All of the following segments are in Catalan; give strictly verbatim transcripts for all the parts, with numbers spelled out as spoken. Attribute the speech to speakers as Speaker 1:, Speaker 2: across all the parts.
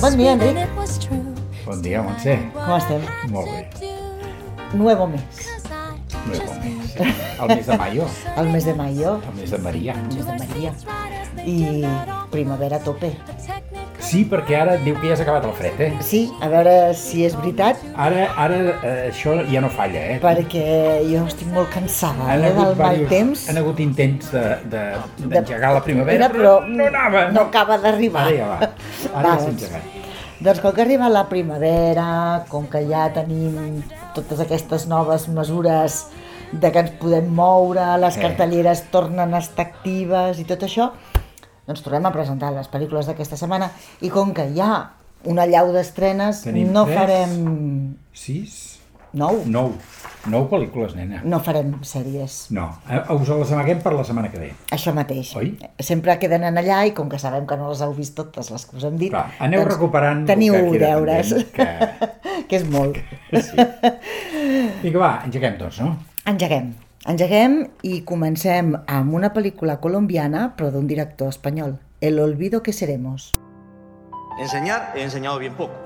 Speaker 1: Bon dia, Enric.
Speaker 2: Bon dia, Montse.
Speaker 1: Com estem?
Speaker 2: Molt bé.
Speaker 1: Nuevo mes.
Speaker 2: Nuevo mes. El mes de mayo.
Speaker 1: El mes de mayo.
Speaker 2: El mes de Maria.
Speaker 1: El mes de Maria. I primavera a tope.
Speaker 2: Sí, perquè ara et diu que ja s'ha acabat el fred, eh?
Speaker 1: Sí, a veure si és veritat,
Speaker 2: Ara, ara eh, això ja no falla, eh?
Speaker 1: perquè jo estic molt cansada
Speaker 2: Han
Speaker 1: eh,
Speaker 2: hagut
Speaker 1: del mal
Speaker 2: diversos-
Speaker 1: temps.
Speaker 2: Han hagut intents de- de-
Speaker 1: De-
Speaker 2: d'engegar la primavera,
Speaker 1: Mira, però
Speaker 2: no anava.
Speaker 1: no acaba d'arribar.
Speaker 2: Ara ja va. Ara
Speaker 1: Va,
Speaker 2: ja s'ha
Speaker 1: doncs.
Speaker 2: engegat.
Speaker 1: Doncs com que arriba la primavera, com que ja tenim totes aquestes noves mesures de que ens podem moure, les
Speaker 2: Eh.
Speaker 1: cartelleres tornen a estar actives i tot això, doncs tornem a presentar les pel·lícules d'aquesta setmana i com que hi ha una llau d'estrenes,
Speaker 2: Tenim
Speaker 1: no
Speaker 2: tres.
Speaker 1: farem
Speaker 2: Sis?
Speaker 1: nou,
Speaker 2: Nou. Nou pel·lícules, nena.
Speaker 1: no farem sèries.
Speaker 2: No. Eh, Us les amaguem per la setmana que ve.
Speaker 1: Això mateix.
Speaker 2: Oi?
Speaker 1: Sempre queden en allà i com que sabem que no les heu vist totes les que us hem dit,
Speaker 2: Clar, aneu recuperant el
Speaker 1: teniu
Speaker 2: que queda
Speaker 1: deures,
Speaker 2: pendent, que-
Speaker 1: que és molt.
Speaker 2: Sí. Vinga, va, engeguem tots, no?
Speaker 1: Engeguem. Engeguem i comencem amb una pel·lícula colombiana, però d'un director espanyol, El olvido que seremos.
Speaker 3: Enseñar he enseñado bien poco.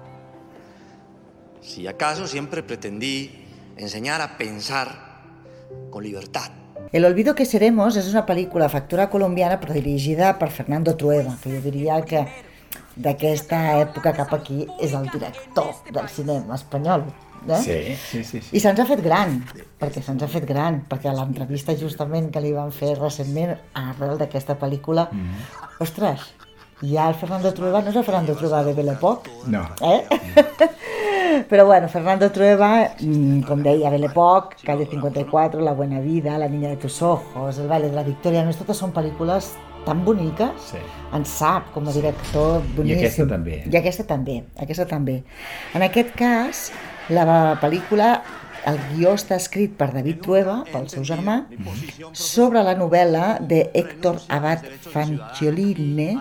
Speaker 3: Si acaso siempre pretendí enseñar a pensar con libertad.
Speaker 1: El olvido que seremos és una pel·lícula de factura colombiana però dirigida per Fernando Trueba, que jo diria que d'aquesta època cap aquí és el director del cinema espanyol. Eh?
Speaker 2: Sí, sí, sí. sí.
Speaker 1: I se'ns ha fet gran, perquè se'ns ha fet gran, perquè a l'entrevista justament que li van fer recentment arrel d'aquesta pel·lícula, mm. ostres, ja el Fernando Trueba no és el Fernando Trueba de Belle Époque,
Speaker 2: No.
Speaker 1: eh? Però bueno, Fernando Trueba, mm, com deia, Belle Époque, Calle cincuenta y cuatro, La buena vida, La niña de tus ojos, El baile de la victoria, no, totes són pel·lícules tan boniques,
Speaker 2: Sí.
Speaker 1: en sap com a director boníssim.
Speaker 2: I aquesta també.
Speaker 1: I aquesta també, aquesta també. En aquest cas, la pel·lícula, el guió està escrit per David Trueba, pel seu germà, sobre la novel·la de Héctor Abad Fancioline,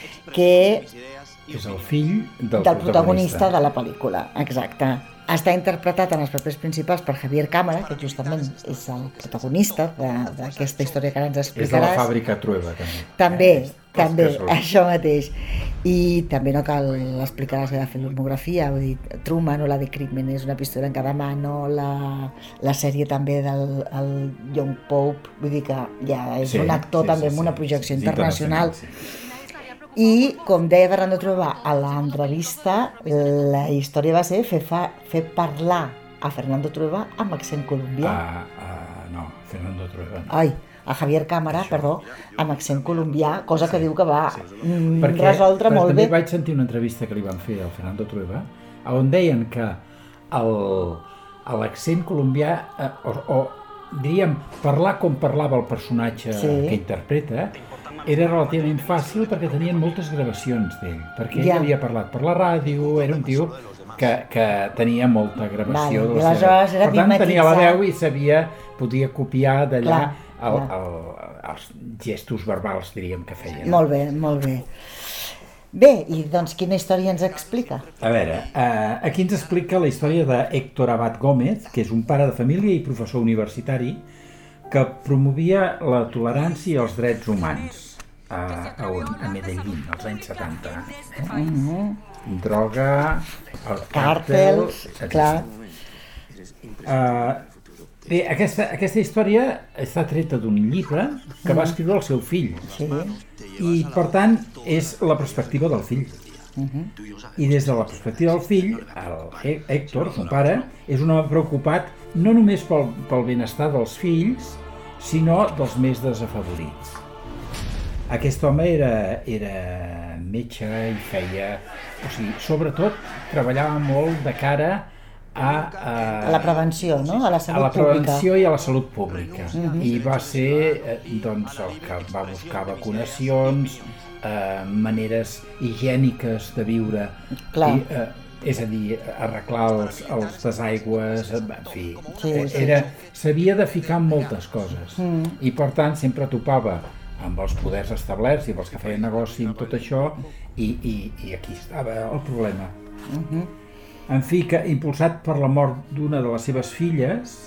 Speaker 1: que
Speaker 2: És el fill del,
Speaker 1: del protagonista de la pel·lícula, exacte. Està interpretat en els papers principals per Javier Cámara, que justament és el protagonista de- d'aquesta història que ara ens
Speaker 2: És de la
Speaker 1: explicaràs.
Speaker 2: fàbrica Trueba, també.
Speaker 1: També,
Speaker 2: Eh?
Speaker 1: també,
Speaker 2: Els que són.
Speaker 1: això mateix. I també no cal explicar la seva filmografia, vull dir, Truman o la de Crimen és una pistola en cada mano, la, la sèrie també del el Young Pope, vull dir que ja és
Speaker 2: Sí,
Speaker 1: un actor
Speaker 2: sí,
Speaker 1: també
Speaker 2: sí,
Speaker 1: amb una
Speaker 2: sí.
Speaker 1: projecció
Speaker 2: És
Speaker 1: internacional.
Speaker 2: sí.
Speaker 1: I, com deia Fernando Trueba a l'entrevista, la història va ser fer, fa, fer parlar a Fernando Trueba amb accent colombià.
Speaker 2: Ah, ah, no, Fernando Trueba. No.
Speaker 1: Ai, a Javier Cámara, perdó, amb accent colombià, cosa que diu que va mm,
Speaker 2: Perquè,
Speaker 1: resoldre
Speaker 2: però
Speaker 1: molt
Speaker 2: també
Speaker 1: bé.
Speaker 2: vaig sentir una entrevista que li van fer al Fernando Trueba, on deien que el- l'accent colombià, eh, o, o diríem, parlar com parlava el personatge
Speaker 1: Sí.
Speaker 2: que interpreta, era relativament fàcil perquè tenien moltes gravacions d'ell, perquè ell
Speaker 1: Ja.
Speaker 2: havia parlat per la ràdio, era un tio que, que tenia molta gravació.
Speaker 1: Vale,
Speaker 2: de
Speaker 1: i
Speaker 2: la
Speaker 1: aleshores
Speaker 2: seva...
Speaker 1: era
Speaker 2: Per tant, tenia la
Speaker 1: mimetitzar.
Speaker 2: veu i sabia, podia copiar d'allà
Speaker 1: Clar,
Speaker 2: el,
Speaker 1: clar.
Speaker 2: el, els gestos verbals, diríem, que feia.
Speaker 1: Molt bé, molt bé. Bé, i doncs quina història ens explica?
Speaker 2: A veure, eh, aquí ens explica la història de Héctor Abad Gómez, que és un pare de família i professor universitari que promovia la tolerància i els drets humans a, a, on? A Medellín, als anys setanta. Eh?
Speaker 1: Mm-hmm.
Speaker 2: Droga, el càrtel...
Speaker 1: Càrtels, clar.
Speaker 2: Uh, bé, aquesta, aquesta història està treta d'un llibre que va escriure el seu fill.
Speaker 1: Sí.
Speaker 2: I, per tant, és la perspectiva del fill. I des de la perspectiva del fill, el Hé- Héctor, son pare, és un home preocupat no només pel, pel benestar dels fills, sinó dels més desafavorits. Aquest home era, era metge i feia... O sigui, sobretot, treballava molt de cara a... a
Speaker 1: A la prevenció, no? A la
Speaker 2: a
Speaker 1: salut
Speaker 2: la
Speaker 1: pública.
Speaker 2: prevenció i a la salut pública. I va ser eh, doncs, el que va buscar vacunacions, eh, maneres higièniques de viure,
Speaker 1: Clar.
Speaker 2: i, eh, és a dir, arreglar els, els desaigües, en fi,
Speaker 1: Sí,
Speaker 2: eh,
Speaker 1: sí,
Speaker 2: era, s'havia de ficar en moltes coses. I per tant sempre topava amb els poders establerts i amb els que feien negoci amb tot això, i, i, i aquí estava el problema. En fi, que impulsat per la mort d'una de les seves filles,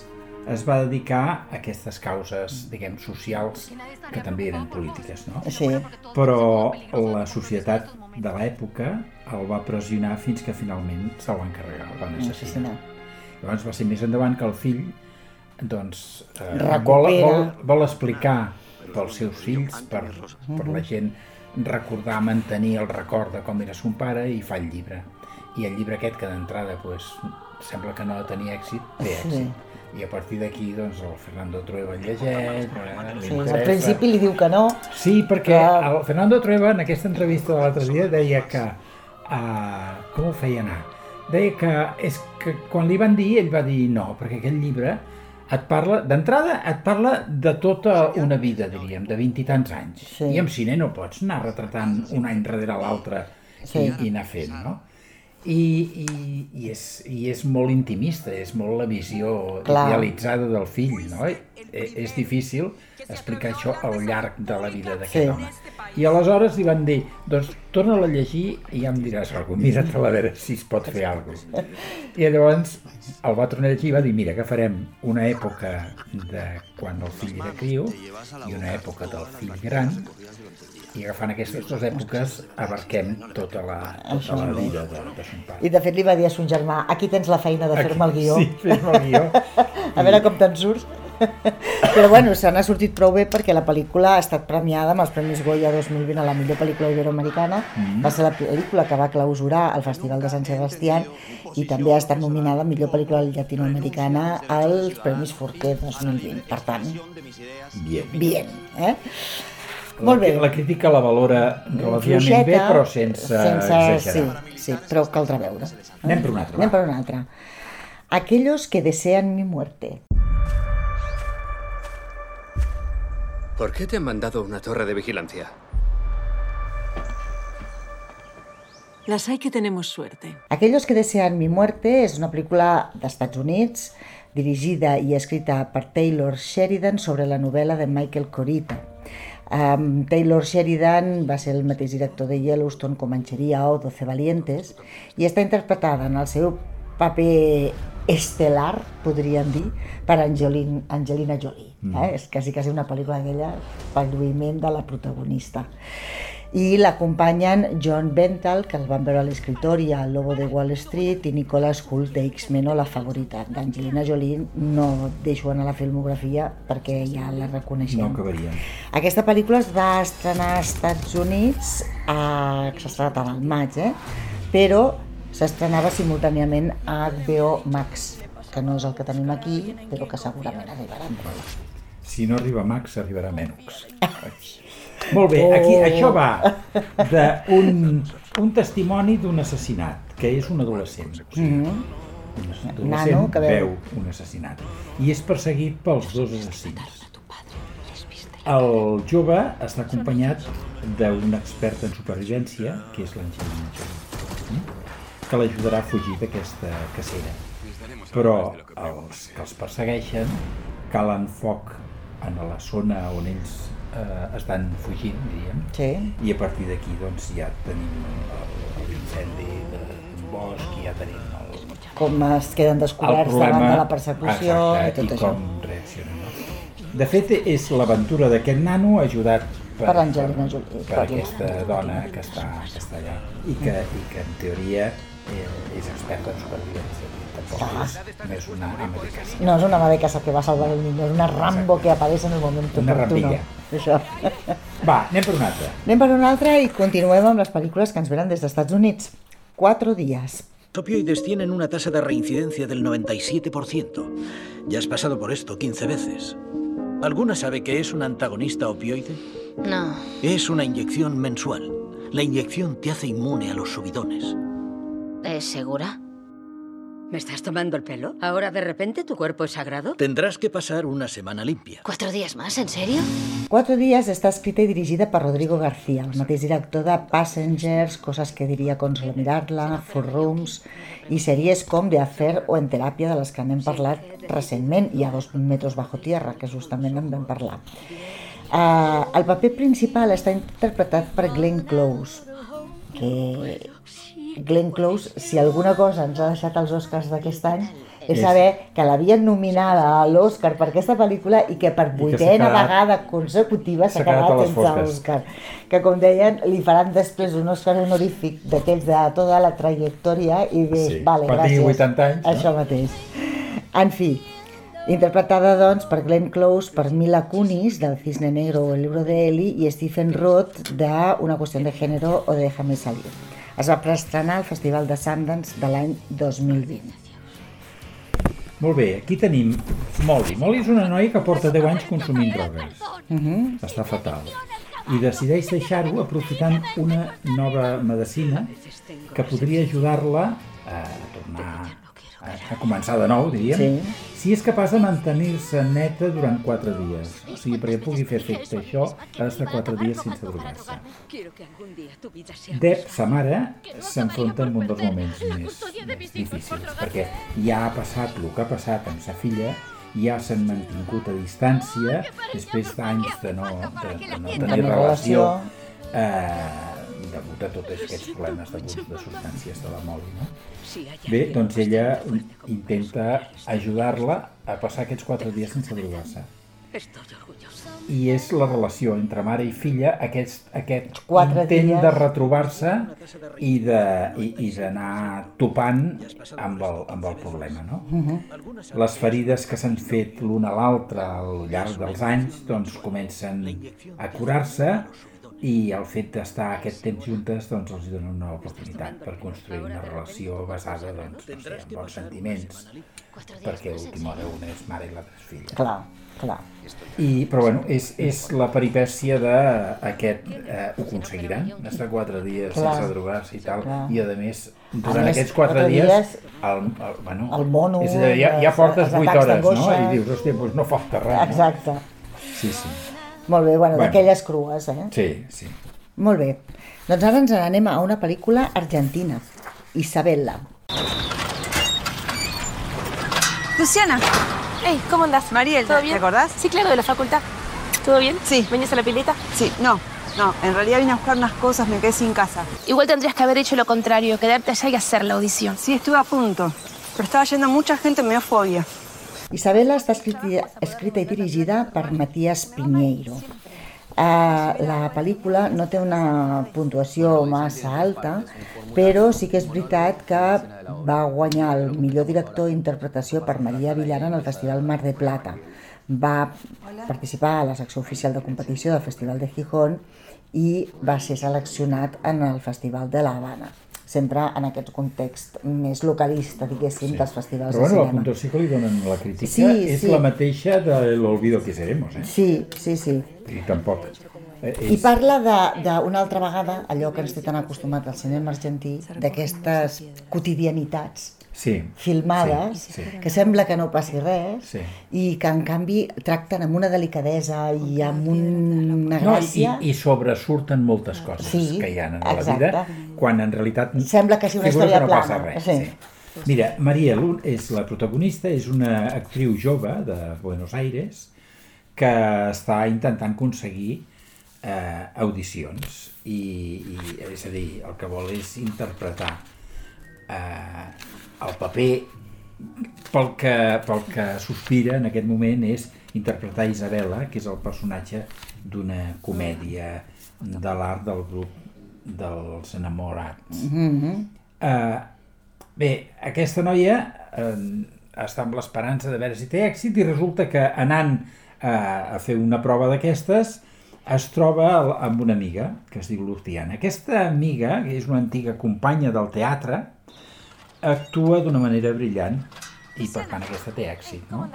Speaker 2: es va dedicar a aquestes causes, diguem, socials, que també eren polítiques, no?
Speaker 1: Sí.
Speaker 2: Però la societat de l'època el va pressionar fins que finalment se'l van carregar, el van assassinar. Llavors va ser més endavant que el fill doncs, eh, vol, vol, vol explicar pels seus fills, per, per la gent, recordar, mantenir el record de com era son pare, i fa el llibre. I el llibre aquest, que d'entrada pues, sembla que no tenia èxit, té èxit. Sí. I a partir d'aquí, doncs, el Fernando Trueba el llegeix, eh,
Speaker 1: sí, al principi li diu que no.
Speaker 2: Sí, perquè que... el Fernando Trueba, en aquesta entrevista de l'altre dia, deia que... Uh, com ho feia anar? Deia que, és que quan li van dir, ell va dir no, perquè aquest llibre et parla, d'entrada, et parla de tota una vida, diríem, de vint i tants anys. Sí. I amb cine no pots anar retratant un any darrere l'altre sí. i, i anar fent, no? I, i, i, és, i és molt intimista, és molt la visió Clar. idealitzada del fill, no? I, és difícil explicar això al llarg de la vida d'aquest sí. home. I aleshores li van dir, doncs torna-la a llegir i ja em diràs alguna cosa, mira-te-la a veure si es pot fer alguna cosa. I llavors el va tornar a llegir i va dir, mira, que farem una època de quan el fill era criu i una època del fill gran, i agafant aquestes dues èpoques abarquem tota la, tota la vida de, de son pare.
Speaker 1: I de fet li va dir a son germà, aquí tens la feina de fer-me el guió.
Speaker 2: Sí, fer-me el guió.
Speaker 1: A veure com te'n surts. Però bueno, se n'ha sortit prou bé perquè la pel·lícula ha estat premiada amb els Premis Goya dos mil vint a la millor pel·lícula iberoamericana. Mm. Va ser la pel·lícula que va clausurar el Festival de Sant Sebastián i també ha estat nominada a millor pel·lícula llatinoamericana als Premis Forqué dos mil vint. Per tant,
Speaker 2: bien.
Speaker 1: bien eh? Molt bé.
Speaker 2: La crítica la valora relativament Fluixeta, bé, però sense, sense exagerar.
Speaker 1: Sí, sí, però caldrà veure.
Speaker 2: Anem per una altra.
Speaker 1: Anem per una altra. Aquellos que desean mi muerte.
Speaker 4: ¿Por qué te han mandado una torre de vigilancia?
Speaker 5: Las hay que tenemos suerte.
Speaker 1: Aquellos que desean mi muerte és una pel·lícula d'Estats Units dirigida i escrita per Taylor Sheridan sobre la novel·la de Michael Corita. Um, Taylor Sheridan va ser el mateix director de Yellowstone, Comancheria o doce Valientes, i està interpretada en el seu paper estel·lar, podríem dir, per Angelina, Angelina Jolie. Mm. Eh? És quasi, quasi una pel·lícula d'aquella pel lluïment de la protagonista. I l'acompanyen John Bental, que el van veure a l'escriptori a Lobo de Wall Street, i Nicholas Hoult de X-Men, o La favorita. D'Angelina Jolie no deixo anar la filmografia perquè ja la reconeixem.
Speaker 2: No acabaria.
Speaker 1: Aquesta pel·lícula es va estrenar als Estats Units, a... s'ha estrenat al maig, eh? Però s'estrenava simultàniament a H B O Max, que no és el que tenim aquí, però que segurament arribarà en breu.
Speaker 2: Si no arriba a Max, arribarà a Menux. Molt bé, aquí, oh. això va d'un un testimoni d'un assassinat, que és un adolescent. O sigui, mm-hmm. un adolescent Nano, que veu. veu un assassinat i és perseguit pels dos assassins. El jove està acompanyat d'un expert en supervivència, que és l'Angelina Jolie, que l'ajudarà a fugir d'aquesta cacera. Però els que els persegueixen calen foc en la zona on ells eh, estan fugint, diríem,
Speaker 1: sí.
Speaker 2: I a partir d'aquí doncs, ja tenim l'incendi d'un bosc, i ja tenim el...
Speaker 1: Com es queden descoberts problema, davant de la persecució
Speaker 2: exacte,
Speaker 1: i tot
Speaker 2: i
Speaker 1: això.
Speaker 2: com reaccionen. No? De fet, és l'aventura d'aquest nano ajudat per,
Speaker 1: per, Angelina Jolie,
Speaker 2: per, per aquesta dona que està, que està allà i que, i que en teoria eh, és experta en supervivència. Tampoc és, no és una ama de casa.
Speaker 1: No és una ama de casa que va salvar el niño, és una Rambo que apareix en el moment oportuno.
Speaker 2: Una rambilla.
Speaker 1: Això.
Speaker 2: Va, anem per una altra.
Speaker 1: Anem per una altra i continuem amb les pel·lícules que ens venen des dels Estats Units. Cuatro días.
Speaker 6: Los opioides tienen una tasa de reincidencia del noventa y siete por ciento. Ya has pasado por esto quince veces. ¿Alguna sabe qué es un antagonista opioide?
Speaker 7: No.
Speaker 6: Es una inyección mensual. La inyección te hace inmune a los subidones.
Speaker 7: ¿Es segura? ¿Me estás tomando el pelo? ¿Ahora de repente tu cuerpo es sagrado?
Speaker 6: Tendrás que pasar una semana limpia.
Speaker 7: ¿Cuatro días más? ¿En serio?
Speaker 1: Cuatro días està escrita i dirigida per Rodrigo García, el mateix director de Passengers, Cosas que diria con solo mirarla, Four Rooms i sèries com The Affair o En teràpia, de les que n'hem parlat recentment, i a Dos metros bajo tierra, que justament en vam parlar. Uh, el paper principal està interpretat per Glenn Close, que Glenn Close, si alguna cosa ens ha deixat els Oscars d'aquest any, és saber que l'havien nominada a l'Oscar per aquesta pel·lícula i que per vuitena vegada consecutiva s'ha quedat sense Oscar. Que, com deien, li faran després un Oscar honorífic d'aquells de tota la trajectòria i dius,
Speaker 2: Sí,
Speaker 1: vale,
Speaker 2: quan tingui
Speaker 1: gràcies.
Speaker 2: vuitanta anys, no?
Speaker 1: Això mateix. En fi, interpretada doncs per Glenn Close, per Mila Kunis del Cisne Negro o El libro de Eli i Stephen Roth de Una cuestión de género o de Déjame salir. Es va preestrenar al Festival de Sundance de l'any dos mil vint.
Speaker 2: Molt bé, aquí tenim Molly. Molly és una noia que porta deu anys consumint drogues.
Speaker 1: Uh-huh.
Speaker 2: Està fatal. I decideix deixar-ho aprofitant una nova medicina que podria ajudar-la a tornar a, a començar de nou, diríem,
Speaker 1: Sí.
Speaker 2: si és capaç de mantenir-se neta durant quatre dies. O sigui, perquè pugui fer efecte això, ha d'estar quatre dies sense drogar-se. Deb, sa mare, s'enfronta amb un dels moments més, més difícils, perquè ja ha passat el que ha passat amb sa filla, ja s'han mantingut a distància, després d'anys de no, de, de no tenir
Speaker 1: Tenir
Speaker 2: relació,
Speaker 1: relació.
Speaker 2: eh, degut a tots aquests problemes d'abús de substàncies de la Molly, no? Bé, doncs ella intenta ajudar-la a passar aquests quatre dies sense drogar-se. I és la relació entre mare i filla, aquest, aquest
Speaker 1: Quatre
Speaker 2: intent
Speaker 1: dies.
Speaker 2: de retrobar-se i de- i- i d'anar topant amb el, amb el problema, no?
Speaker 1: Uh-huh.
Speaker 2: Les ferides que s'han fet l'un a l'altre al llarg dels anys doncs comencen a curar-se i el fet d'estar aquest temps juntes doncs els dona una oportunitat per construir una relació basada doncs, no sé, en bons sentiments, perquè l'última hora una és mare i l'altra és filla.
Speaker 1: Clar, clar.
Speaker 2: I, però bueno, és, és la peripècia d'aquest, eh, ho aconseguiran, estar quatre dies
Speaker 1: Clar.
Speaker 2: sense drogar-se i tal,
Speaker 1: Clar.
Speaker 2: i a més, durant
Speaker 1: A més,
Speaker 2: aquests quatre,
Speaker 1: quatre
Speaker 2: dies,
Speaker 1: dies,
Speaker 2: el, el, bueno,
Speaker 1: el mono,
Speaker 2: és allò, ja, ja
Speaker 1: els-
Speaker 2: portes
Speaker 1: els
Speaker 2: vuit
Speaker 1: atacs
Speaker 2: hores, no?
Speaker 1: d'angoixa.
Speaker 2: I dius, hòstia, doncs no falta res, no?
Speaker 1: Exacte.
Speaker 2: Sí, sí.
Speaker 1: Molt bé, bueno,
Speaker 2: Bueno.
Speaker 1: d'aquelles crues, eh?
Speaker 2: Sí, sí.
Speaker 1: Molt bé. Doncs ara ens n'anem a una pel·lícula argentina, Isabella.
Speaker 8: Luciana.
Speaker 9: Hey, ¿cómo andás?
Speaker 8: Mariel,
Speaker 9: ¿todo
Speaker 8: ¿te
Speaker 9: bien?
Speaker 8: acordás?
Speaker 9: Sí, claro, de la facultad. ¿Todo bien?
Speaker 8: Sí.
Speaker 9: ¿Venías a la pileta?
Speaker 8: Sí, no, no, en realidad vine a buscar unas cosas, me quedé sin casa.
Speaker 9: Igual tendrías que haber hecho lo contrario, quedarte allá y hacer la audición.
Speaker 8: Sí, estuve a punto, pero estaba yendo mucha gente, me dio fobia.
Speaker 1: Isabella està escrita, escrita i dirigida per Matías Piñeiro. Uh, la pel·lícula no té una puntuació massa alta, però sí que és veritat que va guanyar el millor director d'interpretació per Maria Villar en el Festival Mar de Plata. Va participar a la secció oficial de competició del Festival de Gijón i va ser seleccionat en el Festival de La Habana, sempre en aquest context més localista, diguéssim, sí. dels festivals
Speaker 2: Però bueno,
Speaker 1: de
Speaker 2: la
Speaker 1: cinema.
Speaker 2: puntuació que li donen a la crítica
Speaker 1: Sí,
Speaker 2: és
Speaker 1: sí.
Speaker 2: la mateixa de l'Olvido que seremos, eh?
Speaker 1: Sí, sí, sí.
Speaker 2: I tampoc. Eh, és...
Speaker 1: I parla d'una altra vegada, allò que ens té tan acostumat al cinema argentí, d'aquestes quotidianitats
Speaker 2: sí,
Speaker 1: filmades,
Speaker 2: sí, sí.
Speaker 1: que sembla que no passi res,
Speaker 2: Sí.
Speaker 1: i que en canvi tracten amb una delicadesa i amb una
Speaker 2: No, i,
Speaker 1: gràcia.
Speaker 2: i sobresurten moltes coses
Speaker 1: Sí,
Speaker 2: que hi ha en la
Speaker 1: exacte.
Speaker 2: vida, quan en realitat
Speaker 1: Sembla que sigui una
Speaker 2: figura
Speaker 1: història
Speaker 2: que no passa
Speaker 1: plana,
Speaker 2: res.
Speaker 1: sí.
Speaker 2: Mira, Mariel és la protagonista, és una actriu jove de Buenos Aires que està intentant aconseguir eh, audicions i, i és a dir, el que vol és interpretar eh, el paper pel que, pel que sospira en aquest moment és interpretar Isabella, que és el personatge d'una comèdia de l'art del grup dels enamorats.
Speaker 1: Mm-hmm.
Speaker 2: Uh, bé, aquesta noia uh, està amb l'esperança de veure si té èxit i resulta que anant uh, a fer una prova d'aquestes es troba amb una amiga que es diu Luciana. Aquesta amiga, que és una antiga companya del teatre, actua d'una manera brillant i per tant aquesta té èxit, no?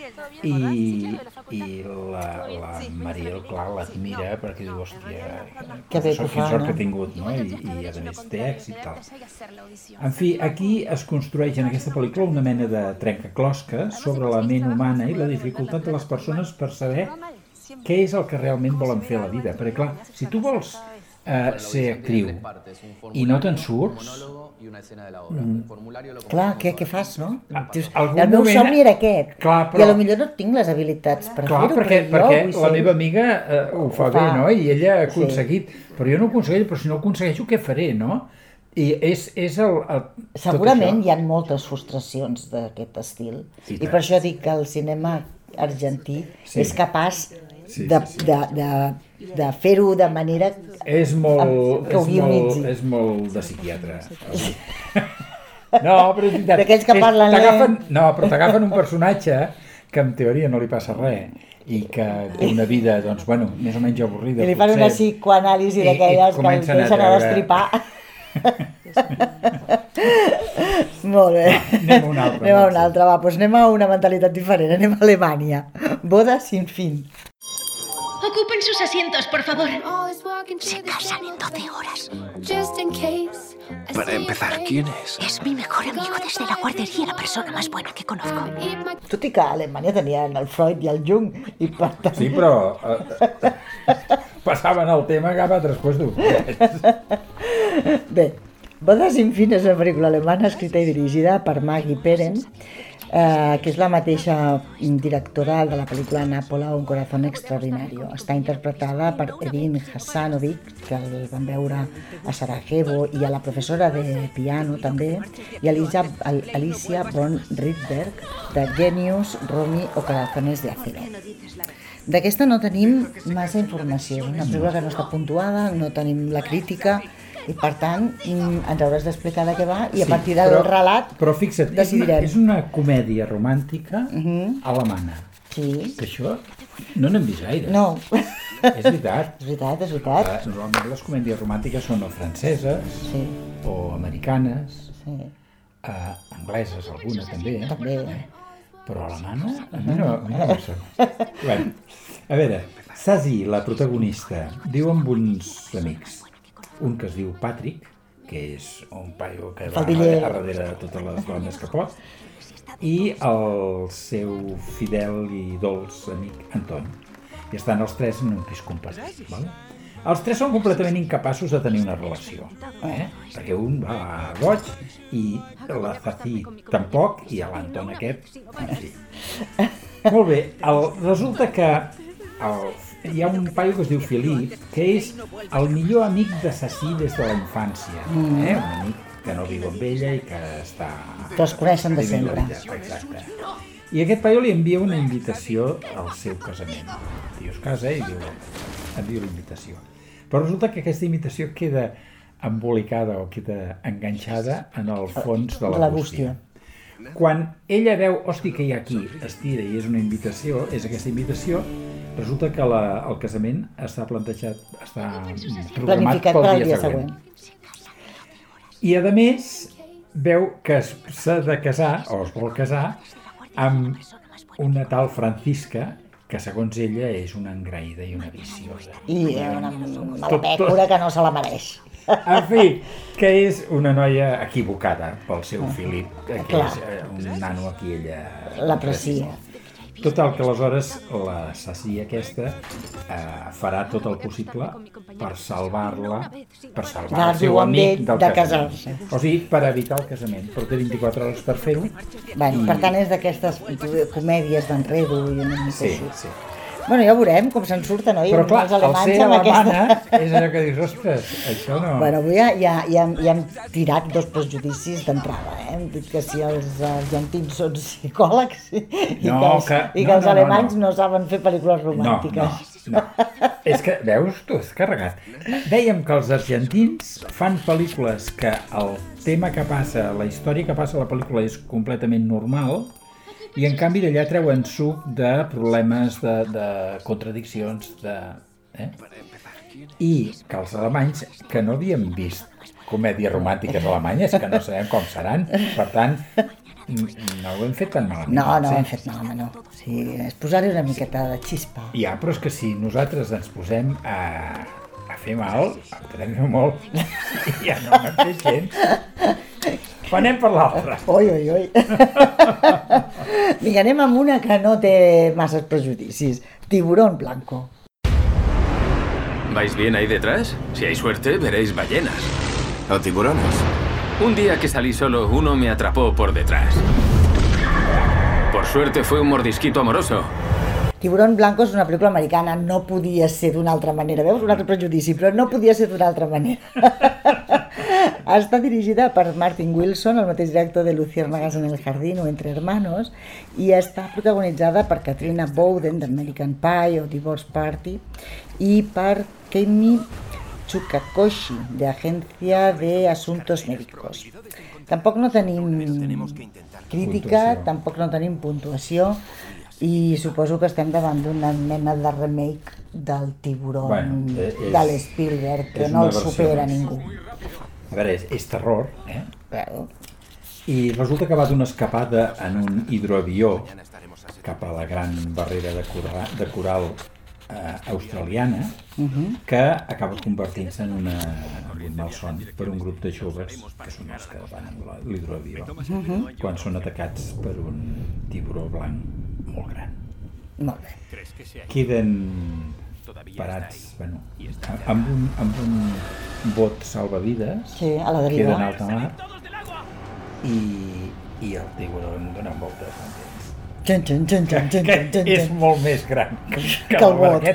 Speaker 2: I, i la, la Mariel, clar, l'admira perquè diu, hòstia,
Speaker 1: Que bé que ho
Speaker 2: quin
Speaker 1: fa,
Speaker 2: sort
Speaker 1: no?
Speaker 2: que he tingut, no? I, i a més té èxit, tal. En fi, aquí es construeix en aquesta pel·lícula una mena de trencaclosques sobre la ment humana i la dificultat de les persones per saber què és el que realment volen fer a la vida. Perquè, clar, si tu vols eh, ser actriu i no te'n surts,
Speaker 1: Clar, què, què fas, no? Dius,
Speaker 2: algun
Speaker 1: el meu
Speaker 2: moment-
Speaker 1: somni era aquest,
Speaker 2: Clar,
Speaker 1: i
Speaker 2: però-
Speaker 1: a lo millor no tinc les habilitats per
Speaker 2: clar,
Speaker 1: fer-ho,
Speaker 2: perquè,
Speaker 1: però jo
Speaker 2: perquè
Speaker 1: vull
Speaker 2: la
Speaker 1: ser.
Speaker 2: meva amiga eh, ho fa
Speaker 1: Ho
Speaker 2: bé,
Speaker 1: fa.
Speaker 2: no? I ella ha
Speaker 1: Sí.
Speaker 2: aconseguit, però jo no ho aconsegueixo, però si no ho aconsegueixo, què faré, no? I és, és el, el...
Speaker 1: Segurament hi ha moltes frustracions d'aquest estil.
Speaker 2: I,
Speaker 1: I per això dic que el cinema argentí sí. és capaç
Speaker 2: sí,
Speaker 1: de,
Speaker 2: sí, sí.
Speaker 1: de, de, de fer-ho de manera
Speaker 2: és molt,
Speaker 1: que ho guionitzi.
Speaker 2: És, és molt de psiquiatre. No, però és veritat.
Speaker 1: D'aquells que parlen...
Speaker 2: T'agafen, no, però t'agafen un personatge que en teoria no li passa res i que té una vida, doncs, bueno, més o menys avorrida.
Speaker 1: I li fan una psicoanàlisi d'aquelles que el deixen a destripar. Molt bé.
Speaker 2: Anem a una altra.
Speaker 1: Anem a una altra, va, doncs anem a una mentalitat diferent, anem a Alemanya. Boda sin fin.
Speaker 10: Ocupen sus asientos, por favor.
Speaker 9: Se casan en doce horas.
Speaker 4: Para empezar, ¿quién es?
Speaker 9: Es mi mejor amigo desde la guardería, la persona más buena que conozco.
Speaker 1: Tot i que a Alemanya tenien el Freud i el Jung i per tant...
Speaker 2: Sí, però eh, passaven el tema cap a altres qüestions.
Speaker 1: Bé, Boda sin fin és una pel·lícula alemana escrita i dirigida per Maggie Peren, eh, que és la mateixa directora de la pel·lícula Nápola, un corazón extraordinario. Està interpretada per Edin Hasanovic, que el van veure a Sarajevo, i a la professora de piano també, i Alicia, Alicia von Rydberg, de Genius, Romy o Corazones de acero. D'aquesta no tenim massa informació, una pel·lícula que no està puntuada, no tenim la crítica, i per tant ens hauràs d'explicar de què va i a partir del
Speaker 2: sí, però,
Speaker 1: relat
Speaker 2: però fixa't,
Speaker 1: decidirem.
Speaker 2: És una, és una comèdia romàntica uh-huh. alemana.
Speaker 1: Sí.
Speaker 2: Que això no n'hem vist gaire.
Speaker 1: No.
Speaker 2: És veritat.
Speaker 1: És veritat, és veritat.
Speaker 2: Uh, normalment les comèdies romàntiques són o franceses sí. o americanes, sí. uh, angleses alguna també, eh?
Speaker 1: També.
Speaker 2: Però alemana? A mi no, a mi no em sona. Bueno, a veure, Sazi, la protagonista, diu amb uns amics, un que es diu Patrick, que és un paio que va a darrere de totes les dones que pot, i el seu fidel i dolç amic Anton. I estan els tres en un pis compartit. Val? Els tres són completament incapaços de tenir una relació, eh? Perquè un va boig i la Zazi tampoc, i l'Anton aquest, en fi. Molt bé, el, resulta que el hi ha un paio que es diu Philippe, que és el millor amic de Sací des de la infància, eh? Un amic que no viu amb ella i que està...
Speaker 1: Que es coneixen de sempre.
Speaker 2: Exacte. I aquest paio li envia una invitació al seu casament. El tio es casa i diu, envia la invitació. Però resulta que aquesta invitació queda embolicada o queda enganxada en el fons de la bústia. Quan ella veu, hosti, que hi ha aquí, es tira i és una invitació, és aquesta invitació, resulta que la, el casament està plantejat, està programat pel dia, dia següent. següent. I a més, veu que s'ha de casar, o es vol casar, amb una tal Francisca, que segons ella és una engraïda i una viciosa.
Speaker 1: I una malapècora que no se la mereix.
Speaker 2: En fi, que és una noia equivocada pel seu Philip, que Clar. és un nano a qui ella
Speaker 1: l'aprecia.
Speaker 2: Total, que aleshores la Sací aquesta eh, farà tot el possible per salvar-la, per salvar el seu amic del
Speaker 1: de
Speaker 2: casament.
Speaker 1: Casar-se.
Speaker 2: O sigui, per evitar el casament, però té vint-i-quatre hores per fer-ho.
Speaker 1: Bueno, i... Per tant, és d'aquestes comèdies d'enredo i una mica
Speaker 2: sí,
Speaker 1: així.
Speaker 2: Sí.
Speaker 1: Bueno, ja veurem com se'n surten, oi?
Speaker 2: Però clar, el ser alemana
Speaker 1: aquesta...
Speaker 2: és allò que dius, ostres, això no...
Speaker 1: Bueno, avui ja, ja, ja, hem, ja hem tirat dos prejudicis d'entrada, eh? Hem dit que si els argentins són psicòlegs i,
Speaker 2: no,
Speaker 1: que els,
Speaker 2: que,
Speaker 1: i que
Speaker 2: no,
Speaker 1: els
Speaker 2: no,
Speaker 1: alemanys
Speaker 2: no,
Speaker 1: no. no saben fer pel·lícules romàntiques.
Speaker 2: No, no, no. És que, veus, tu, és carregat. Dèiem que els argentins fan pel·lícules que el tema que passa, la història que passa a la pel·lícula és completament normal, i en canvi d'allà treuen suc de problemes, de, de contradiccions, de... Eh? I que els alemanys, que no havíem vist comèdies romàntiques alemanyes, que no sabem com seran, per tant, no ho hem fet tan malament.
Speaker 1: No, no ho hem fet malament, no. Sí, és posar-hi una miqueta de xispa.
Speaker 2: Ja, però és que si nosaltres ens posem a, a fer mal, ho podem fer molt, i ja no m'hem fet gens. Anem per l'altra.
Speaker 1: Oi, oi, oi. Vinga, anem amb una que no té masses prejudicis. Tiburón blanco.
Speaker 4: ¿Vais bien ahí detrás? Si hay suerte, veréis ballenas.
Speaker 3: ¿O tiburones?
Speaker 4: Un día que salí solo, uno me atrapó por detrás. Por suerte fue un mordisquito amoroso.
Speaker 1: Tiburón blanco és una pel·lícula americana, no podia ser d'una altra manera. Veus? Un altre prejudici, però no podia ser d'una altra manera. Està dirigida per Martin Wilson, el mateix director de Luciérnagas en el jardín o Entre hermanos, i està protagonitzada per Katrina Bowden d'American Pie o Divorce Party i per Keimi Tsukakoshi de Agencia de Asuntos Médicos. Tampoc no tenim crítica, tampoc no tenim puntuació i suposo que estem davant d'una mena de remake del Tiburón bueno, és, de l'Spielberg, que no el supera ningú.
Speaker 2: A veure, és, és terror, eh? Bueno. I resulta que va d'una escapada en un hidroavió cap a la gran barrera de coral, de coral eh, australiana, uh-huh. que acaba convertint-se en una en malson per un grup de joves que són els que van amb l'hidroavió, uh-huh. quan són atacats per un tiburó blanc molt gran.
Speaker 1: Molt bé.
Speaker 2: Queden parats, bueno, amb un, amb un bot salvavides,
Speaker 1: sí, a la deriva.
Speaker 2: Queden a alta mar i, i el tiburó dona voltes en temps.
Speaker 1: Txan, txan, txan, txan, txan, txan, txan.
Speaker 2: És molt més gran que, que, que
Speaker 1: el bot.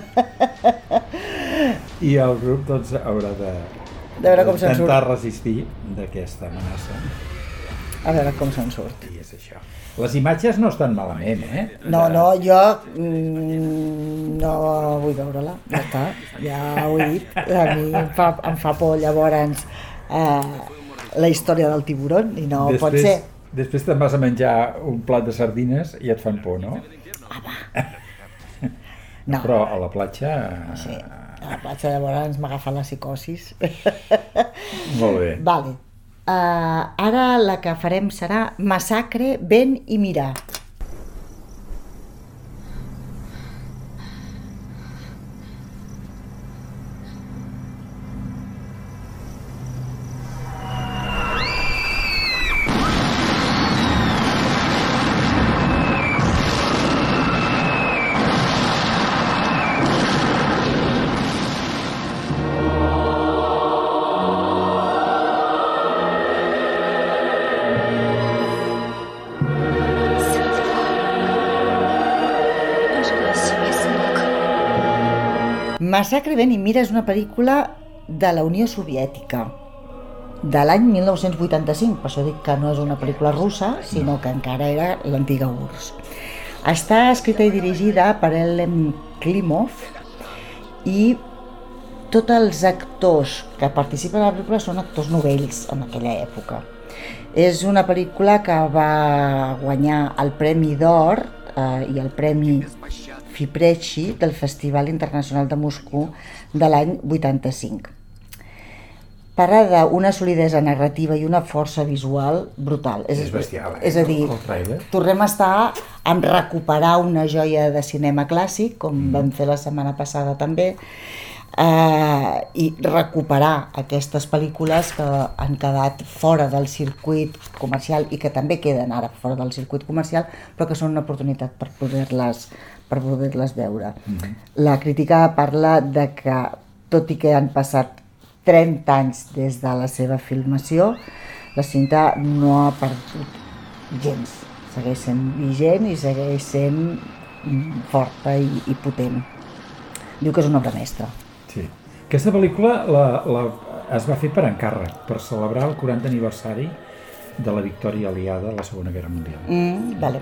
Speaker 2: I el grup doncs haurà de,
Speaker 1: de veure com se'n surt.
Speaker 2: Intentar resistir d'aquesta amenaça.
Speaker 1: A veure com se'n surt.
Speaker 2: I és això. Les imatges no estan malament, eh?
Speaker 1: No, no, jo mm, no vull veure-la, ja està, ja ho he dit. A mi em fa, em fa por llavors eh, la història del tiburón i no després, pot ser.
Speaker 2: Després te'n vas a menjar un plat de sardines i et fan por, no?
Speaker 1: Home. No.
Speaker 2: Però a la platja...
Speaker 1: Sí, a la platja llavors m'agafa la psicosis.
Speaker 2: Molt bé.
Speaker 1: Vale. Uh, ara la que farem serà Massacre, vent i mirar. Massacre, vent i mira és una pel·lícula de la Unió Soviètica de l'any mil nou-cents vuitanta-cinc, per això dic que no és una pel·lícula russa, sinó que encara era l'antiga U R S S. Està escrita i dirigida per Elem Klimov i tots els actors que participen a la pel·lícula són actors novells en aquella època. És una pel·lícula que va guanyar el Premi d'Or eh, i el Premi Fiprechi del Festival Internacional de Moscou de l'any vuitanta-cinc. Parla d'una solidesa narrativa i una força visual brutal.
Speaker 2: És, és bestial, eh?
Speaker 1: És a dir, tornem a estar en recuperar una joia de cinema clàssic, com mm. vam fer la setmana passada també, eh, i recuperar aquestes pel·lícules que han quedat fora del circuit comercial i que també queden ara fora del circuit comercial, però que són una oportunitat per poder-les per poder-les veure. Mm-hmm. La crítica parla de que, tot i que han passat trenta anys des de la seva filmació, la cinta no ha perdut gens. Segueix sent vigent i segueix sent forta i, i potent. Diu que és una obra mestra.
Speaker 2: Sí. Aquesta pel·lícula la, la, es va fer per encàrrec, per celebrar el quaranta aniversari de la victòria aliada a la Segona Guerra Mundial.
Speaker 1: Mm, vale.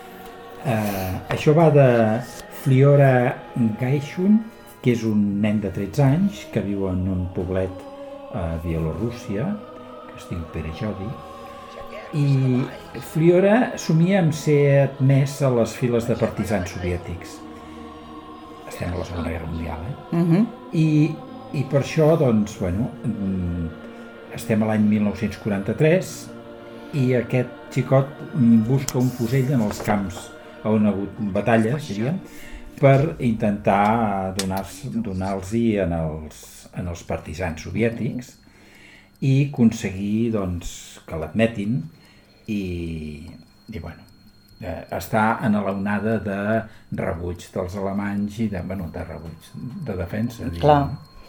Speaker 2: Uh, això va de Fliora Gaishun, que és un nen de tretze anys que viu en un poblet a Bielorússia, que es diu Perejodi, i Fliora somia amb ser admès a les files de partisans soviètics. Estem a la Segona Guerra Mundial, eh? Uh-huh. I, I per això, doncs, bueno, estem a l'any mil nou-cents quaranta-tres i aquest xicot busca un fusell en els camps on ha hagut batalles, diríem, per intentar donar-los donar-los-hi en els, en els partisans soviètics i aconseguir doncs, que l'admetin i, i bueno, eh, està en l'onada de rebuig dels alemanys i de, bueno, de rebuig de defensa.
Speaker 1: Clar.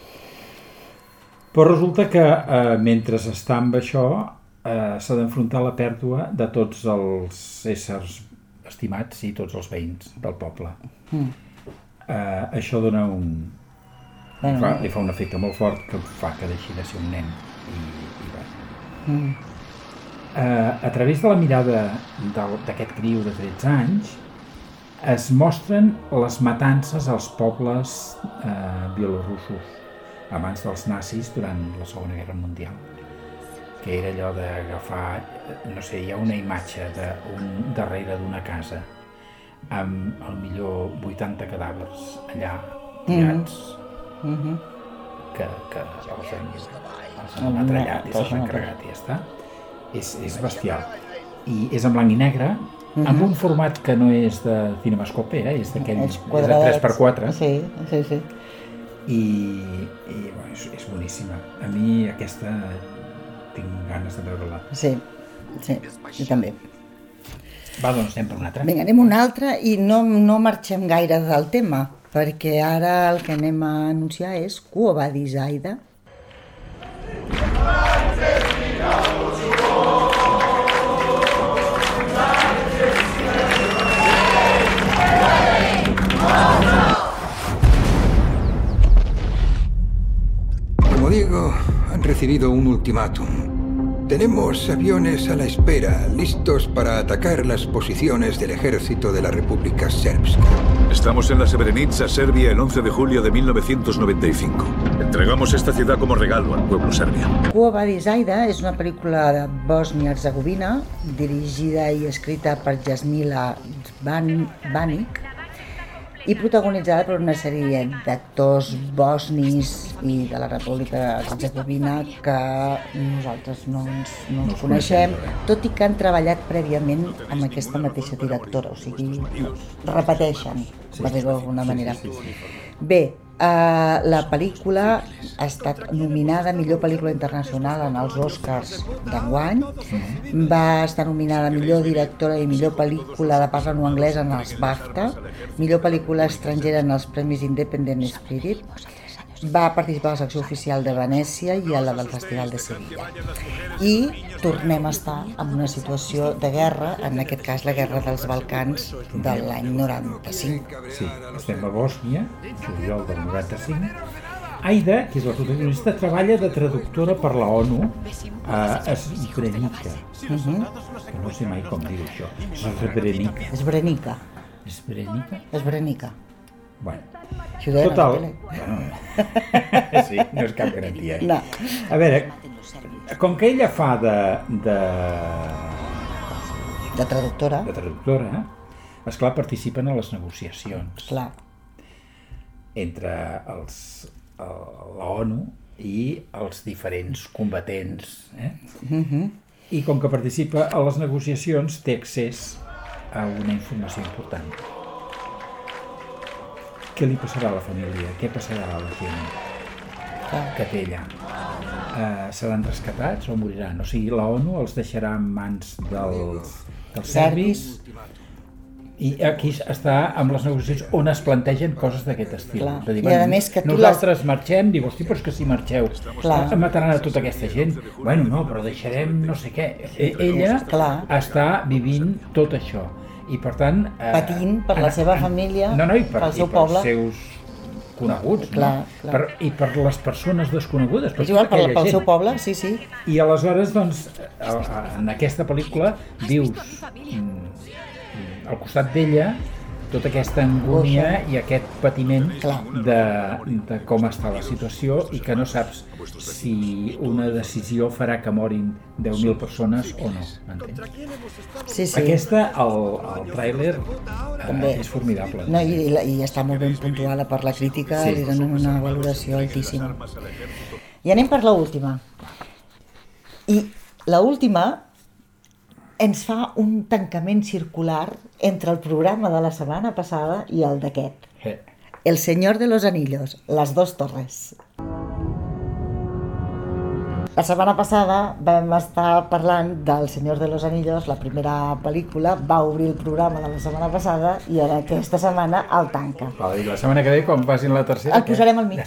Speaker 2: Però resulta que eh, mentre està amb això eh, s'ha d'enfrontar la pèrdua de tots els éssers estimats i tots els veïns del poble. Mm. Uh, això dona un... Bueno, fa, li fa un efecte molt fort que fa que deixi de ser un nen i, i bé.
Speaker 1: Mm.
Speaker 2: Uh, a través de la mirada d'aquest criu de tretze anys es mostren les matances als pobles uh, bielorussos abans dels nazis durant la Segona Guerra Mundial, que era allò d'agafar, no sé, hi ha una imatge d'un darrere d'una casa amb al millor vuitanta cadàvers allà tirats, mm -hmm. que, que els han, els han atrellat i se'ls han carregat i ja està. És, és bestial. I és en blanc i negre, mm -hmm. amb un format que no és de cinemascope, eh? és d'aquell, és de tres per quatre.
Speaker 1: Sí, sí, sí.
Speaker 2: I, i bueno, és, és boníssima. A mi aquesta tinc ganes de veure-la.
Speaker 1: Sí, sí, jo també.
Speaker 2: Va, doncs anem per una altra.
Speaker 1: Vinga, anem una altra i no, no marxem gaire del tema, perquè ara el que anem a anunciar és Quo Vadis, Aida?
Speaker 11: Como digo, han recibido un ultimátum. Tenemos aviones a la espera, listos para atacar las posiciones del ejército de la República Srpska.
Speaker 12: Estamos en la Srebrenica, Serbia, el once de julio de mil novecientos noventa y cinco. Entregamos esta ciudad como regalo al pueblo serbio.
Speaker 1: Quo Vadis, Aida és una pel·lícula de Bòsnia-Hercegovina, dirigida i escrita per Jasmila Banic, i protagonitzada per una sèrie d'actors bosnis i de la República Hercegovina que nosaltres no ens, no ens coneixem, tot i que han treballat prèviament amb aquesta mateixa directora, o sigui, repeteixen, per dir-ho d'alguna manera. Bé, Uh, la pel·lícula ha estat nominada a millor pel·lícula internacional en els Oscars d'enguany, va estar nominada a millor directora i millor pel·lícula de parla no anglesa en els BAFTA, millor pel·lícula estrangera en els Premis Independent Spirit, va participar a la secció oficial de Venècia i a la del Festival de Sevilla. I tornem a estar en una situació de guerra, en aquest cas la guerra dels Balcans de l'any noranta-cinc.
Speaker 2: Sí, estem a Bòsnia, juliol del noranta-cinc. Aida, que és la protagonista, treballa de traductora per la ONU a Srebrenica.
Speaker 1: Uh-huh.
Speaker 2: Que no sé mai com dir això. Srebrenica.
Speaker 1: Srebrenica.
Speaker 2: Srebrenica?
Speaker 1: Srebrenica.
Speaker 2: Bueno,
Speaker 1: total,
Speaker 2: bueno, sí, no és cap garantia. Eh?
Speaker 1: No.
Speaker 2: A veure, com que ella fa de... de,
Speaker 1: de traductora,
Speaker 2: de traductora, esclar, participen a les negociacions.
Speaker 1: Clar.
Speaker 2: Entre els, la ONU i els diferents combatents. Eh?
Speaker 1: Uh-huh.
Speaker 2: I com que participa a les negociacions, té accés a una informació important. Què li passarà a la família? Què passarà a la gent que té allà? Uh, seran rescatats o moriran? O sigui, la ONU els deixarà en mans dels, dels serbis i aquí està amb les negociacions on es plantegen coses d'aquest estil.
Speaker 1: Clar.
Speaker 2: Dir,
Speaker 1: I a més que tu
Speaker 2: nosaltres
Speaker 1: les...
Speaker 2: marxem, diu, hosti, però és que si marxeu
Speaker 1: Clar.
Speaker 2: mataran a tota aquesta gent. Bueno, no, però deixarem no sé què. Ella
Speaker 1: Clar.
Speaker 2: està vivint tot això. I per tant...
Speaker 1: Eh, patint per la seva família,
Speaker 2: no, no, i per,
Speaker 1: pel seu
Speaker 2: i per
Speaker 1: poble.
Speaker 2: Els seus coneguts,
Speaker 1: clar,
Speaker 2: no?
Speaker 1: Clar.
Speaker 2: Per, I per les persones desconegudes.
Speaker 1: És igual, per, pel seu poble, sí, sí.
Speaker 2: I aleshores, doncs, en aquesta pel·lícula vius al costat d'ella tota aquesta angúnia i aquest patiment de, de com està la situació i que no saps si una decisió farà que morin deu mil persones o no, m'entens?
Speaker 1: Sí, sí.
Speaker 2: Aquesta, el, el tràiler eh, és formidable.
Speaker 1: No, i, i està molt ben puntuada per la crítica, sí. Li donen una valoració altíssima. I anem per l'última. I l'última ens fa un tancament circular entre el programa de la setmana passada i el d'aquest.
Speaker 2: Eh.
Speaker 1: El Señor de los Anillos, Las dos torres. La setmana passada vam estar parlant del Señor de los Anillos, la primera pel·lícula, va obrir el programa de la setmana passada i en aquesta setmana el tanca.
Speaker 2: I la setmana que ve, quan facin la tercera...
Speaker 1: El posarem al mig.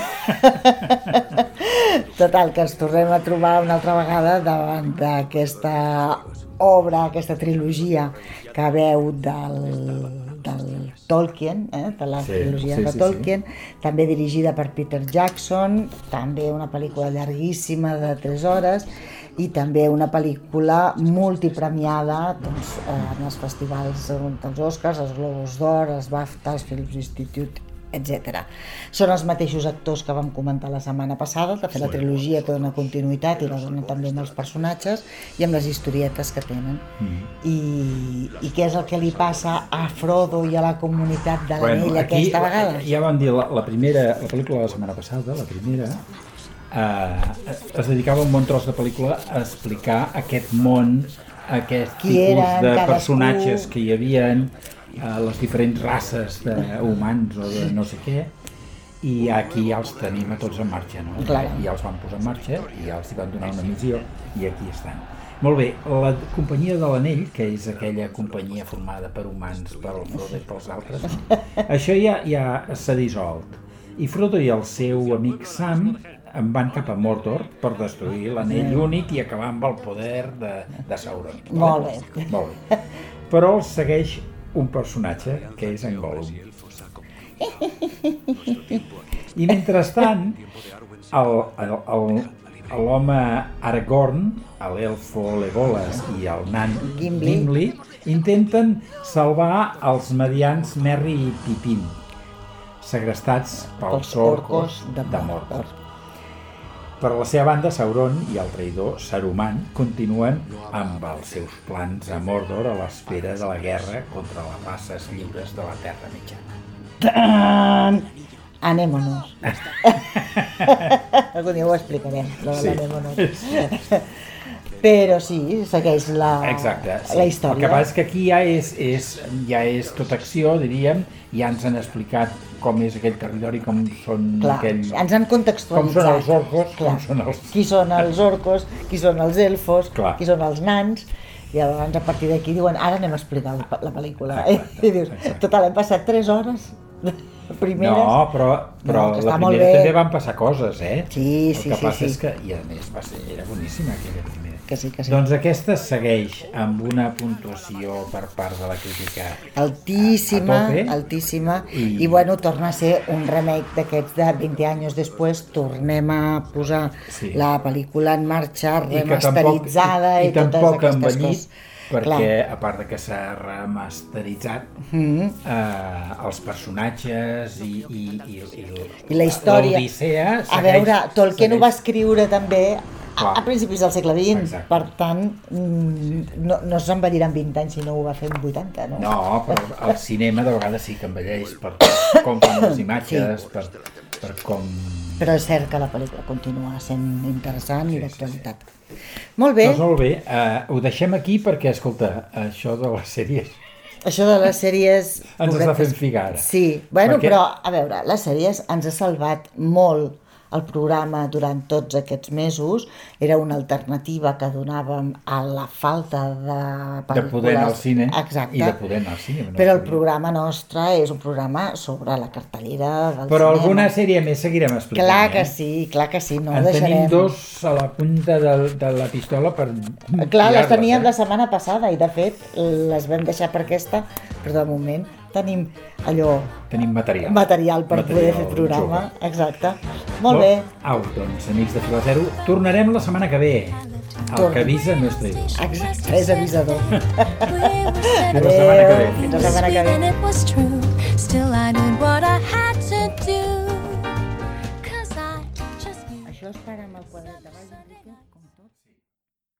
Speaker 1: Total, que ens tornem a trobar una altra vegada davant d'aquesta obra, aquesta trilogia que veu del, del Tolkien, eh, de la
Speaker 2: Sí,
Speaker 1: trilogia
Speaker 2: sí,
Speaker 1: de
Speaker 2: sí,
Speaker 1: Tolkien, també dirigida per Peter Jackson, també una pel·lícula llarguíssima de tres hores, i també una pel·lícula multipremiada doncs, en els festivals dels Oscars, els Globus d'Or, els BAFTA, els Films Institute, etcètera. Són els mateixos actors que vam comentar la setmana passada, de fet la trilogia té una continuïtat i la dona també amb els personatges i amb les historietes que tenen. Mm. I, I què és el que li passa a Frodo i a la comunitat de l'Anell bueno, aquesta vegada?
Speaker 2: Ja vam dir, la, la primera, la pel·lícula de la setmana passada, la primera, eh, es dedicava un bon tros de pel·lícula a explicar aquest món, aquest
Speaker 1: Qui
Speaker 2: tipus
Speaker 1: eren,
Speaker 2: de
Speaker 1: cadascú...
Speaker 2: personatges que hi havien, les diferents races d'humans o de no sé què, i aquí ja els tenim a tots en marxa, no?
Speaker 1: Clar.
Speaker 2: I ja els van posar en marxa i ja els van donar una missió i aquí estan. Molt bé, la companyia de l'Anell, que és aquella companyia formada per humans, pel Frodo i pels altres, això ja, ja s'ha dissolt. I Frodo i el seu amic Sam en van cap a Mordor per destruir l'Anell únic i acabar amb el poder de, de Sauron.
Speaker 1: Molt bé.
Speaker 2: Molt bé. Però els segueix un personatge que és en Gollum. I mentrestant, l'home Aragorn, l'elfo Legolas i el nan
Speaker 1: Gimli.
Speaker 2: Gimli intenten salvar els medians Merry i Pippin, segrestats pels orcos de Mordor. Per la seva banda, Sauron i el traïdor Saruman continuen amb els seus plans a Mordor a l'espera de la guerra contra les races lliures de la Terra Mitjana.
Speaker 1: Anémonos. Algun dia ho explicarem, lo de l'anémonos. Però sí, segueix la,
Speaker 2: Exacte, sí.
Speaker 1: la història.
Speaker 2: El que passa és que aquí ja és, és, ja és tot acció, diríem, ja ens han explicat com és aquell territori, com són
Speaker 1: Clar,
Speaker 2: aquells...
Speaker 1: ens han contextualitzat.
Speaker 2: Com són els orcos,
Speaker 1: Clar.
Speaker 2: com són els...
Speaker 1: Qui són els orcos, qui són els elfos,
Speaker 2: Clar.
Speaker 1: qui són els nans, i llavors a partir d'aquí diuen, ara anem a explicar la, la pel·lícula.
Speaker 2: Exacte,
Speaker 1: I dius,
Speaker 2: exacte.
Speaker 1: total, hem passat tres hores primeres.
Speaker 2: No, però, però
Speaker 1: No, que
Speaker 2: la
Speaker 1: està molt
Speaker 2: primera
Speaker 1: bé.
Speaker 2: també van passar coses, eh?
Speaker 1: Sí, sí,
Speaker 2: El que
Speaker 1: sí,
Speaker 2: passa
Speaker 1: sí.
Speaker 2: és que, i a més, va ser, era boníssima aquella primera.
Speaker 1: Que sí, que sí.
Speaker 2: Doncs aquesta segueix amb una puntuació per part de la crítica
Speaker 1: altíssima,
Speaker 2: a tope.
Speaker 1: altíssima,
Speaker 2: I...
Speaker 1: i bueno, torna a ser un remake d'aquests de vint anys després, tornem a posar
Speaker 2: Sí.
Speaker 1: la pel·lícula en marxa,
Speaker 2: I que tampoc,
Speaker 1: remasteritzada
Speaker 2: i,
Speaker 1: i,
Speaker 2: i
Speaker 1: totes
Speaker 2: tampoc
Speaker 1: aquestes
Speaker 2: envellit,
Speaker 1: coses.
Speaker 2: perquè
Speaker 1: Clar.
Speaker 2: a part de que s'ha remasteritzat,
Speaker 1: Mm-hmm.
Speaker 2: eh, els personatges i, i, i, i,
Speaker 1: I la història.
Speaker 2: l'Odissea
Speaker 1: A
Speaker 2: segueix,
Speaker 1: veure, Tolkien ho
Speaker 2: segueix.
Speaker 1: va escriure també a,
Speaker 2: Clar.
Speaker 1: a principis del segle vint,
Speaker 2: Exacte.
Speaker 1: per tant, mm, no, no s'envelliran vint anys si no ho va fer en vuitanta, no?
Speaker 2: No, però el cinema de vegades sí que envelleix per com fan les imatges, sí. per, per com...
Speaker 1: Però és cert que la pel·lícula continua sent interessant i d'actualitat. Molt bé.
Speaker 2: Doncs molt bé, uh, ho deixem aquí perquè, escolta, això de les sèries...
Speaker 1: Això de les sèries...
Speaker 2: Ens està fent figar ara.
Speaker 1: Sí, bueno,
Speaker 2: perquè...
Speaker 1: però, a veure, les sèries ens ha salvat molt el programa durant tots aquests mesos. Era una alternativa que donàvem a la falta de pel·lícules.
Speaker 2: De poder anar al cine.
Speaker 1: Exacte.
Speaker 2: I de poder anar al cine.
Speaker 1: Però el programa nostre és un programa sobre la cartellera del
Speaker 2: Però
Speaker 1: cinema.
Speaker 2: alguna sèrie més seguirem explicant.
Speaker 1: Clar que
Speaker 2: eh?
Speaker 1: sí, clar que sí, no
Speaker 2: en
Speaker 1: ho deixarem.
Speaker 2: tenim dos a la punta de, de la pistola per
Speaker 1: Clar, les teníem
Speaker 2: eh?
Speaker 1: la setmana passada i de fet les vam deixar per aquesta, però de moment tenim allò...
Speaker 2: Tenim material.
Speaker 1: Material per
Speaker 2: material
Speaker 1: poder fer programa,
Speaker 2: jove.
Speaker 1: Exacte. Molt bé.
Speaker 2: Au, doncs, amics de Fila Zero, tornarem la setmana que ve. El
Speaker 1: Torna.
Speaker 2: que avisa no és traïdor.
Speaker 1: Exacte, és avisador.
Speaker 2: Fins la setmana que ve.
Speaker 1: Fins la setmana que ve. Això és per amb el quadret de baix, Enrique.